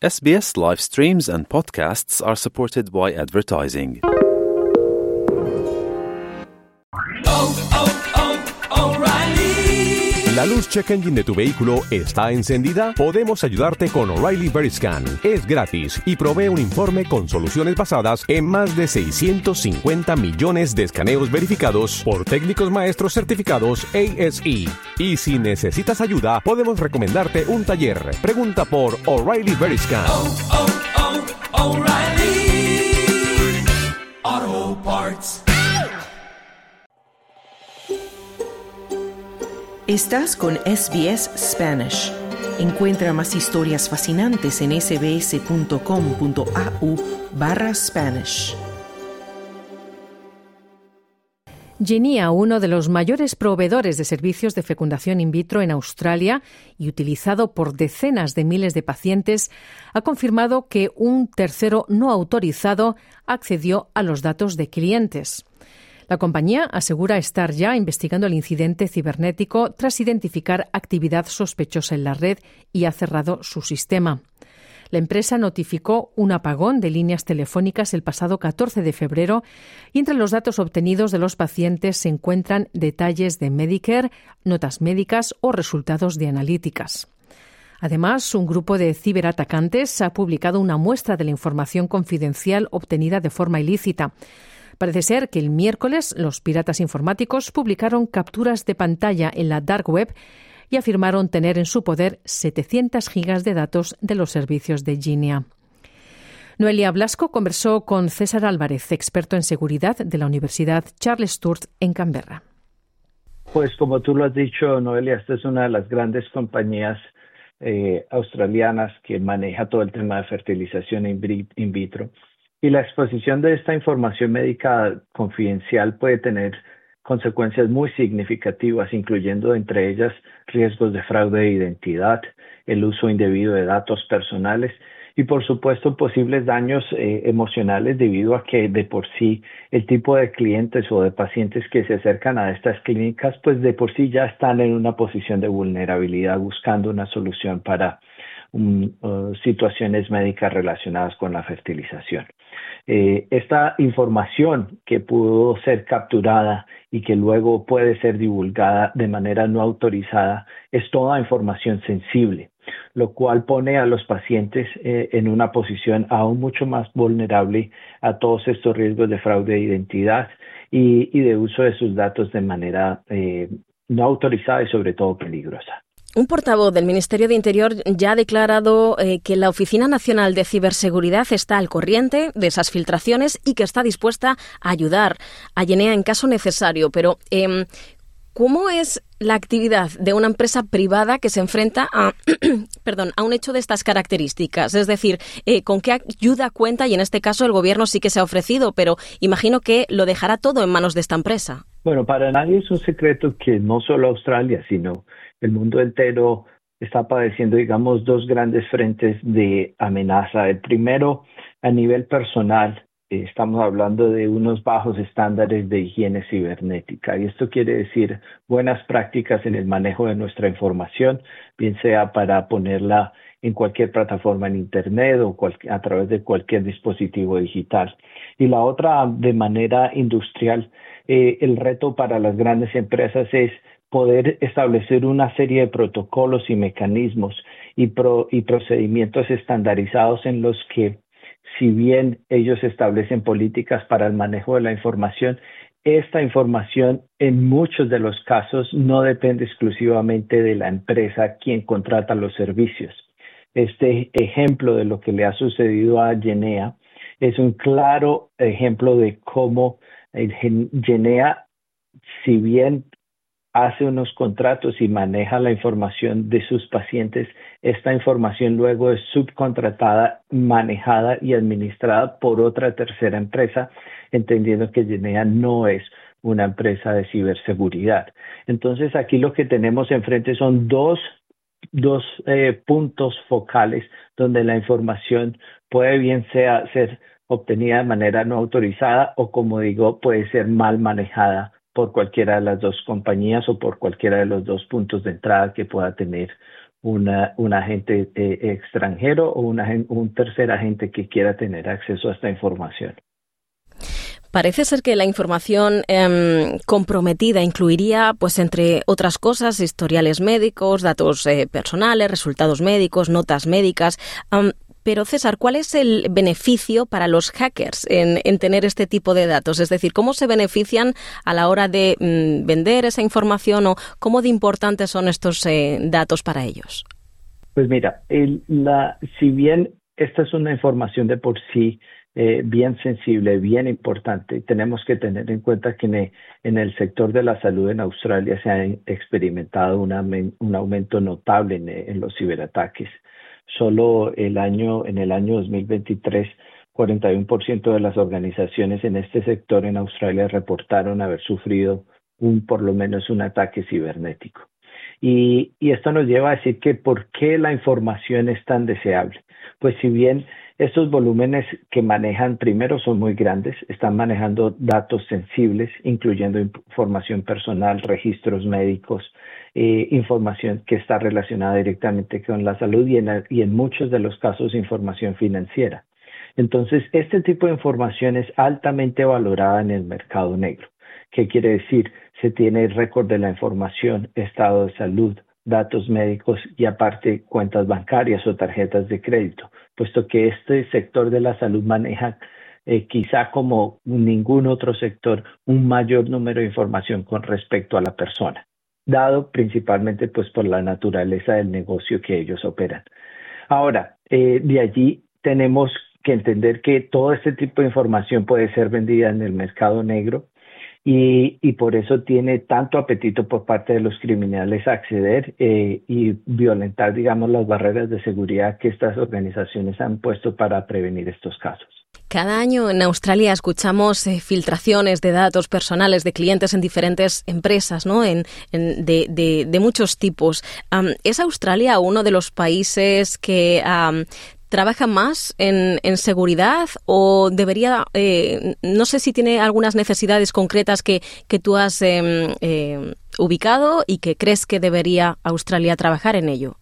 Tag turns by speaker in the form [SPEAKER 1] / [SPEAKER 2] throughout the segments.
[SPEAKER 1] SBS live streams and podcasts are supported by advertising.
[SPEAKER 2] ¿La luz check engine de tu vehículo está encendida? Podemos ayudarte con O'Reilly Veriscan. Es gratis y provee un informe con soluciones basadas en más de 650 millones de escaneos verificados por técnicos maestros certificados ASE. Y si necesitas ayuda, podemos recomendarte un taller. Pregunta por O'Reilly Veriscan.
[SPEAKER 3] O'Reilly Auto Parts.
[SPEAKER 4] Estás con SBS Spanish. Encuentra más historias fascinantes en sbs.com.au/Spanish.
[SPEAKER 5] Genia, uno de los mayores proveedores de servicios de fecundación in vitro en Australia y utilizado por decenas de miles de pacientes, ha confirmado que un tercero no autorizado accedió a los datos de clientes. La compañía asegura estar ya investigando el incidente cibernético tras identificar actividad sospechosa en la red y ha cerrado su sistema. La empresa notificó un apagón de líneas telefónicas el pasado 14 de febrero y entre los datos obtenidos de los pacientes se encuentran detalles de Medicare, notas médicas o resultados de analíticas. Además, un grupo de ciberatacantes ha publicado una muestra de la información confidencial obtenida de forma ilícita. Parece ser que el miércoles los piratas informáticos publicaron capturas de pantalla en la dark web y afirmaron tener en su poder 700 gigas de datos de los servicios de Genia. Noelia Blasco conversó con César Álvarez, experto en seguridad de la Universidad Charles Sturt en Canberra.
[SPEAKER 6] Pues como tú lo has dicho, Noelia, esta es una de las grandes compañías australianas que maneja todo el tema de fertilización in vitro. Y la exposición de esta información médica confidencial puede tener consecuencias muy significativas, incluyendo entre ellas riesgos de fraude de identidad, el uso indebido de datos personales y, por supuesto, posibles daños emocionales debido a que de por sí el tipo de clientes o de pacientes que se acercan a estas clínicas, pues de por sí ya están en una posición de vulnerabilidad buscando una solución para situaciones médicas relacionadas con la fertilización. Esta información que pudo ser capturada y que luego puede ser divulgada de manera no autorizada es toda información sensible, lo cual pone a los pacientes en una posición aún mucho más vulnerable a todos estos riesgos de fraude de identidad y de uso de sus datos de manera no autorizada y sobre todo peligrosa.
[SPEAKER 7] Un portavoz del Ministerio de Interior ya ha declarado que la Oficina Nacional de Ciberseguridad está al corriente de esas filtraciones y que está dispuesta a ayudar a Genia en caso necesario. Pero, ¿cómo es la actividad de una empresa privada que se enfrenta a un hecho de estas características? Es decir, ¿con qué ayuda cuenta? Y en este caso el gobierno sí que se ha ofrecido, pero imagino que lo dejará todo en manos de esta empresa.
[SPEAKER 6] Bueno, para nadie es un secreto que no solo Australia, sino el mundo entero está padeciendo, digamos, dos grandes frentes de amenaza. El primero, a nivel personal, estamos hablando de unos bajos estándares de higiene cibernética. Y esto quiere decir buenas prácticas en el manejo de nuestra información, bien sea para ponerla en cualquier plataforma en Internet o a través de cualquier dispositivo digital. Y la otra, de manera industrial, el reto para las grandes empresas es poder establecer una serie de protocolos y mecanismos y procedimientos estandarizados en los que, si bien ellos establecen políticas para el manejo de la información, esta información en muchos de los casos no depende exclusivamente de la empresa quien contrata los servicios. Este ejemplo de lo que le ha sucedido a Genia es un claro ejemplo de cómo Genia, si bien hace unos contratos y maneja la información de sus pacientes, esta información luego es subcontratada, manejada y administrada por otra tercera empresa, entendiendo que Genia no es una empresa de ciberseguridad. Entonces aquí lo que tenemos enfrente son dos puntos focales donde la información puede bien sea ser obtenida de manera no autorizada o, como digo, puede ser mal manejada por cualquiera de las dos compañías o por cualquiera de los dos puntos de entrada que pueda tener un agente extranjero o un tercer agente que quiera tener acceso a esta información.
[SPEAKER 7] Parece ser que la información comprometida incluiría, pues entre otras cosas, historiales médicos, datos personales, resultados médicos, notas médicas. Pero César, ¿cuál es el beneficio para los hackers en tener este tipo de datos? Es decir, ¿cómo se benefician a la hora de vender esa información o cómo de importantes son estos datos para ellos?
[SPEAKER 6] Pues mira, si bien esta es una información de por sí bien sensible, bien importante, tenemos que tener en cuenta que en el sector de la salud en Australia se ha experimentado un aumento notable en los ciberataques. Solo en el año 2023, 41% de las organizaciones en este sector en Australia reportaron haber sufrido por lo menos un ataque cibernético. Y esto nos lleva a decir que ¿por qué la información es tan deseable? Pues si bien estos volúmenes que manejan primero son muy grandes, están manejando datos sensibles, incluyendo información personal, registros médicos, información que está relacionada directamente con la salud y en muchos de los casos información financiera. Entonces, este tipo de información es altamente valorada en el mercado negro. ¿Qué quiere decir? Se tiene récord de la información, estado de salud, datos médicos y aparte cuentas bancarias o tarjetas de crédito, puesto que este sector de la salud maneja quizá como ningún otro sector un mayor número de información con respecto a la persona, dado principalmente pues por la naturaleza del negocio que ellos operan. Ahora, de allí tenemos que entender que todo este tipo de información puede ser vendida en el mercado negro y por eso tiene tanto apetito por parte de los criminales a acceder y violentar, digamos, las barreras de seguridad que estas organizaciones han puesto para prevenir estos casos.
[SPEAKER 7] Cada año en Australia escuchamos filtraciones de datos personales de clientes en diferentes empresas, ¿no? De muchos tipos. ¿Es Australia uno de los países que trabaja más en seguridad o debería, no sé si tiene algunas necesidades concretas que tú has ubicado y que crees que debería Australia trabajar en ello?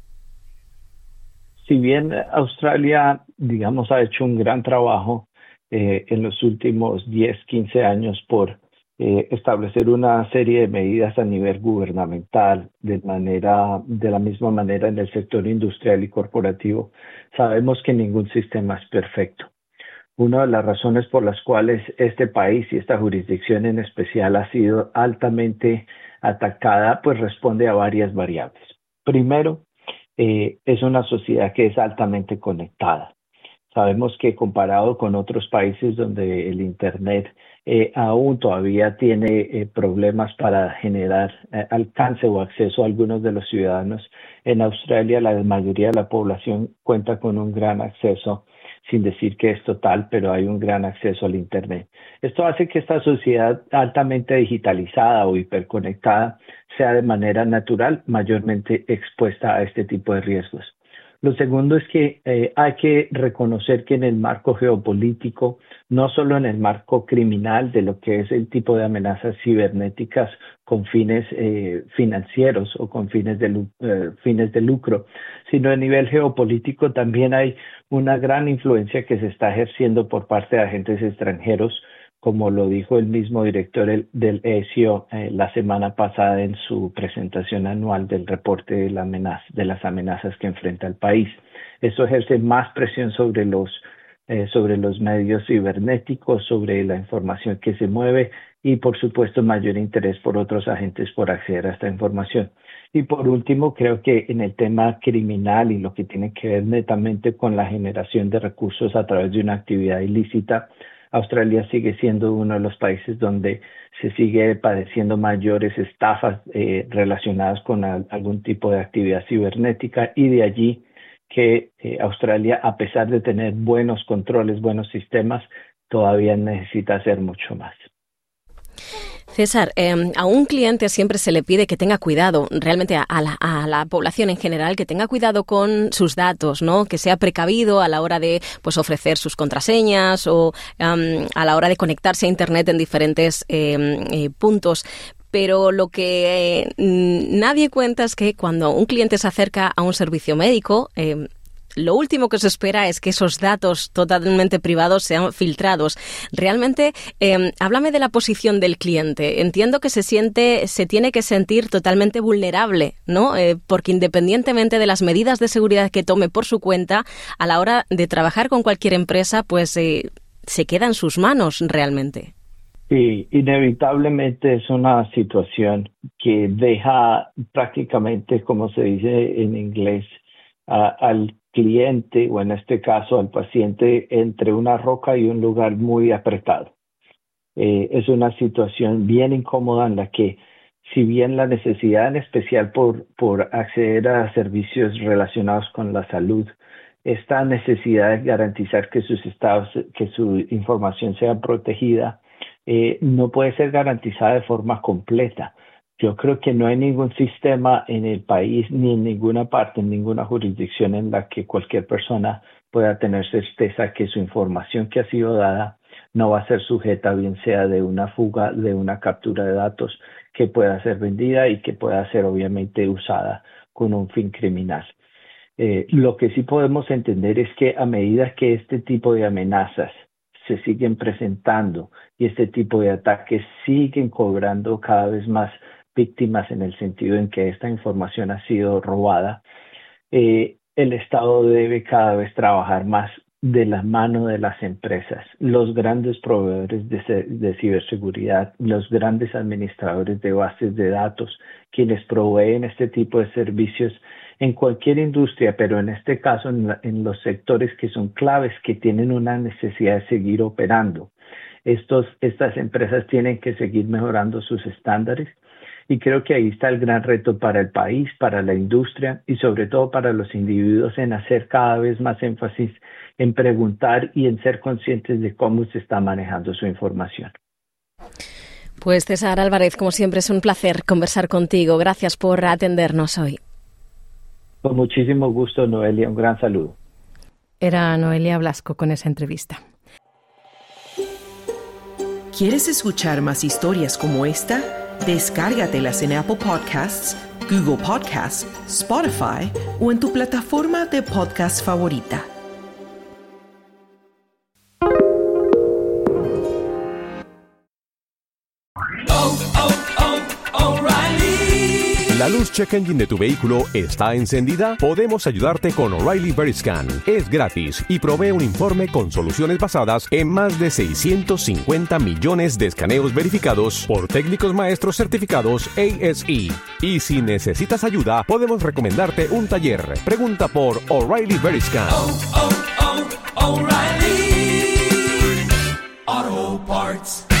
[SPEAKER 6] Si bien Australia, digamos, ha hecho un gran trabajo en los últimos 10, 15 años por establecer una serie de medidas a nivel gubernamental de la misma manera en el sector industrial y corporativo, sabemos que ningún sistema es perfecto. Una de las razones por las cuales este país y esta jurisdicción en especial ha sido altamente atacada, pues responde a varias variables. Primero, es una sociedad que es altamente conectada. Sabemos que comparado con otros países donde el Internet aún todavía tiene problemas para generar alcance o acceso a algunos de los ciudadanos, en Australia la mayoría de la población cuenta con un gran acceso, sin decir que es total, pero hay un gran acceso al Internet. Esto hace que esta sociedad altamente digitalizada o hiperconectada sea de manera natural mayormente expuesta a este tipo de riesgos. Lo segundo es que hay que reconocer que en el marco geopolítico, no solo en el marco criminal de lo que es el tipo de amenazas cibernéticas con fines financieros o con fines de lucro, sino a nivel geopolítico también hay una gran influencia que se está ejerciendo por parte de agentes extranjeros, como lo dijo el mismo director del ESIO la semana pasada en su presentación anual del reporte de las amenazas que enfrenta el país. Eso ejerce más presión sobre los medios cibernéticos, sobre la información que se mueve y, por supuesto, mayor interés por otros agentes por acceder a esta información. Y por último, creo que en el tema criminal y lo que tiene que ver netamente con la generación de recursos a través de una actividad ilícita, Australia sigue siendo uno de los países donde se sigue padeciendo mayores estafas relacionadas con algún tipo de actividad cibernética y de allí que Australia, a pesar de tener buenos controles, buenos sistemas, todavía necesita hacer mucho más.
[SPEAKER 7] César, a un cliente siempre se le pide que tenga cuidado, realmente a la población en general, que tenga cuidado con sus datos, ¿no? Que sea precavido a la hora de pues ofrecer sus contraseñas o a la hora de conectarse a Internet en diferentes puntos. pero lo que nadie cuenta es que cuando un cliente se acerca a un servicio médico, lo último que se espera es que esos datos totalmente privados sean filtrados. Realmente, háblame de la posición del cliente. Entiendo que se tiene que sentir totalmente vulnerable, ¿no? Porque independientemente de las medidas de seguridad que tome por su cuenta, a la hora de trabajar con cualquier empresa, pues se queda en sus manos realmente.
[SPEAKER 6] Sí, inevitablemente es una situación que deja prácticamente, como se dice en inglés, al cliente, o en este caso al paciente, entre una roca y un lugar muy apretado. Es una situación bien incómoda en la que, si bien la necesidad en especial por acceder a servicios relacionados con la salud, esta necesidad de garantizar que sus estados, que su información sea protegida, no puede ser garantizada de forma completa. Yo creo que no hay ningún sistema en el país ni en ninguna parte, en ninguna jurisdicción en la que cualquier persona pueda tener certeza que su información que ha sido dada no va a ser sujeta, bien sea de una fuga, de una captura de datos que pueda ser vendida y que pueda ser obviamente usada con un fin criminal. Lo que sí podemos entender es que a medida que este tipo de amenazas se siguen presentando y este tipo de ataques siguen cobrando cada vez más víctimas, en el sentido en que esta información ha sido robada, el Estado debe cada vez trabajar más de la mano de las empresas, los grandes proveedores de ciberseguridad, los grandes administradores de bases de datos, quienes proveen este tipo de servicios en cualquier industria, pero en este caso en los sectores que son claves, que tienen una necesidad de seguir operando. Estas empresas tienen que seguir mejorando sus estándares, y creo que ahí está el gran reto para el país, para la industria y sobre todo para los individuos, en hacer cada vez más énfasis en preguntar y en ser conscientes de cómo se está manejando su información.
[SPEAKER 7] Pues César Álvarez, como siempre es un placer conversar contigo. Gracias por atendernos hoy.
[SPEAKER 6] Con muchísimo gusto, Noelia. Un gran saludo.
[SPEAKER 5] Era Noelia Blasco con esa entrevista.
[SPEAKER 4] ¿Quieres escuchar más historias como esta? Descárgatelas en Apple Podcasts, Google Podcasts, Spotify o en tu plataforma de podcast favorita.
[SPEAKER 2] ¿La luz check engine de tu vehículo está encendida? Podemos ayudarte con O'Reilly Veriscan. Es gratis y provee un informe con soluciones basadas en más de 650 millones de escaneos verificados por técnicos maestros certificados ASE. Y si necesitas ayuda, podemos recomendarte un taller. Pregunta por O'Reilly Veriscan.
[SPEAKER 3] O'Reilly Auto Parts.